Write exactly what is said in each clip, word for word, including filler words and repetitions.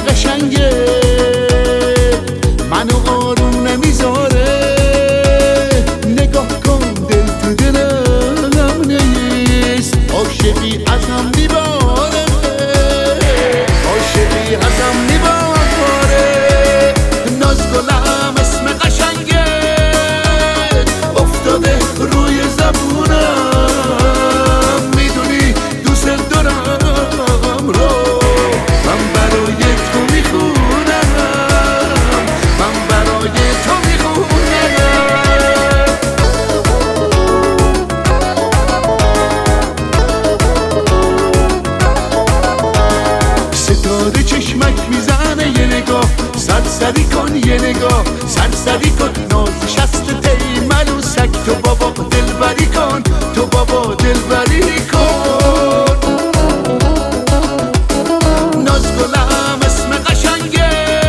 قشنگه منو آروم نمیذاره. نگاه کن دل تو دلم نیست، عاشقی ازم میباره، عاشقی ازم میباره. ناز گلم اسم قشنگه افتاده روی زبونم، میدونی دوست دارم رو من برای تو میخونم، من برای تو میخونم. ستاره چشمک میزنه یه نگاه، سرسری کن یه نگاه، سرسری کن ناز شست تیمل و سگ. تو بابا دلبری کن، تو بابا دلبری کن. ناز گلم اسم قشنگه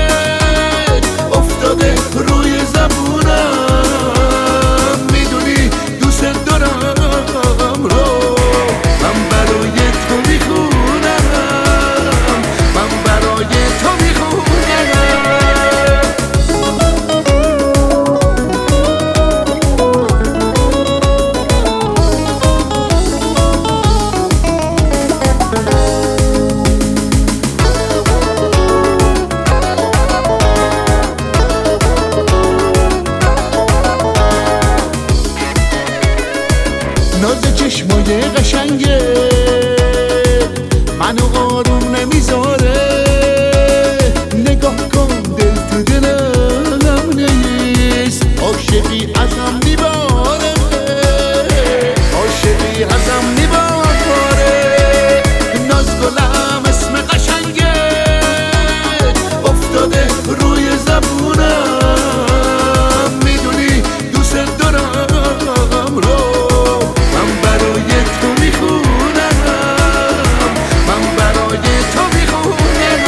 افتاده روی زبونم، میدونی دوست دارم رو من برای تو میخونم، من برای تو میخونم. ناز چشمای قشنگه منو آروم نمیذاره. نگاه کن دل تو دلم نیست، عاشقی ازم میباره، عاشقی ازم میباره. ناز گلم اسم قشنگه افتاده روی زبونم، میدونی دوست دارم رو من برای تو میخونم، من برای تو میخونم.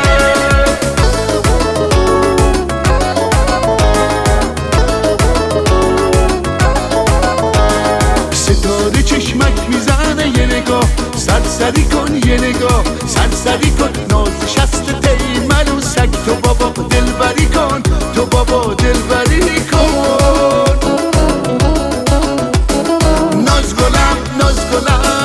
ستاره چشمک میزنه یه نگاه، سرسری کن یه نگاه، سرسری کن ناز شست تیمل و سگ. تو بابا دلبری کن، تو بابا دلبری کن. ناز گلم ناز گلم